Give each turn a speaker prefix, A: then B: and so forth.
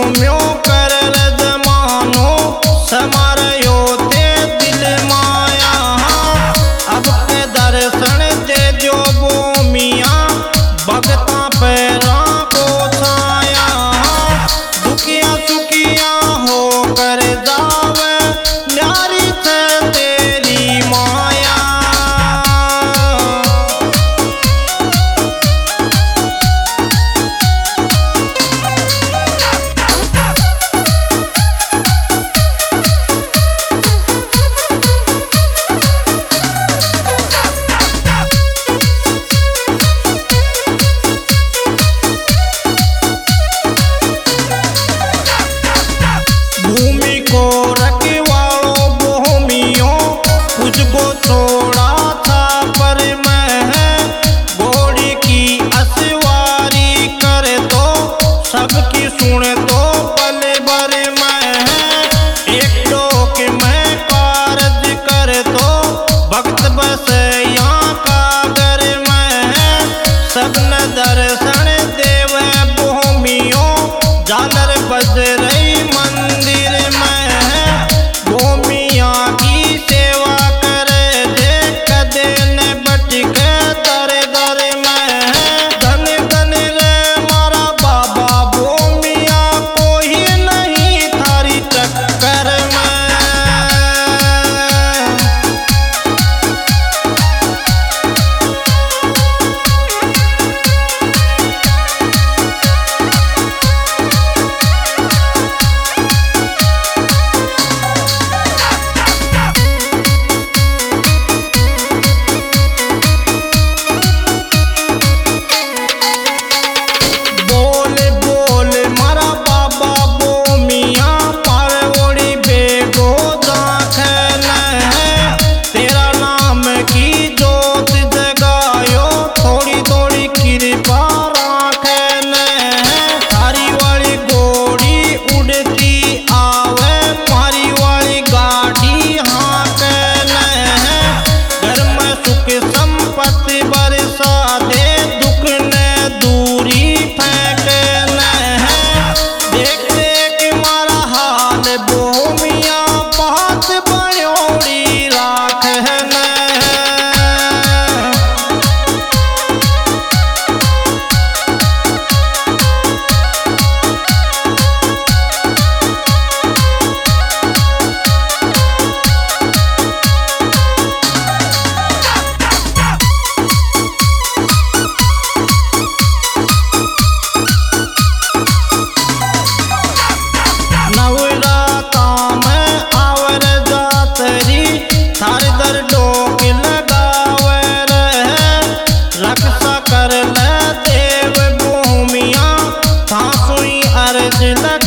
A: म्यो कर जमानो समारो ते दिल माया। अब के दर्शन दे जो भूमिया भगता पैरा को छाया। दुखिया सुखिया हो कर जावे न्यारी से तेरी माया। भूमि को रखवाओ भूमियों तुझको छोड़ा था पर मैं घोड़ी की असवारी कर दो सबकी सुन दो पल भर मैं। एक टोक में कारज कर दो भक्त बस यहाँ कागर मैं। सबने दर्शन देव भूमियों झालर बज रही मंदिर में। भूमिया की सेवा करे जे कदे न बटके दर दर में। धन धन रे मारा बाबा भूमिया कोई नहीं थारी टक्कर में। संपत्ति बरसा दे दुख ने दूरी फेंक देख देख मारा हाल भूमिया बहुत बड़ोड़ी राख न। थारे दर डोक लगावे रहे रक्षा कर ले देव भूमिया था सुई अर्ज लग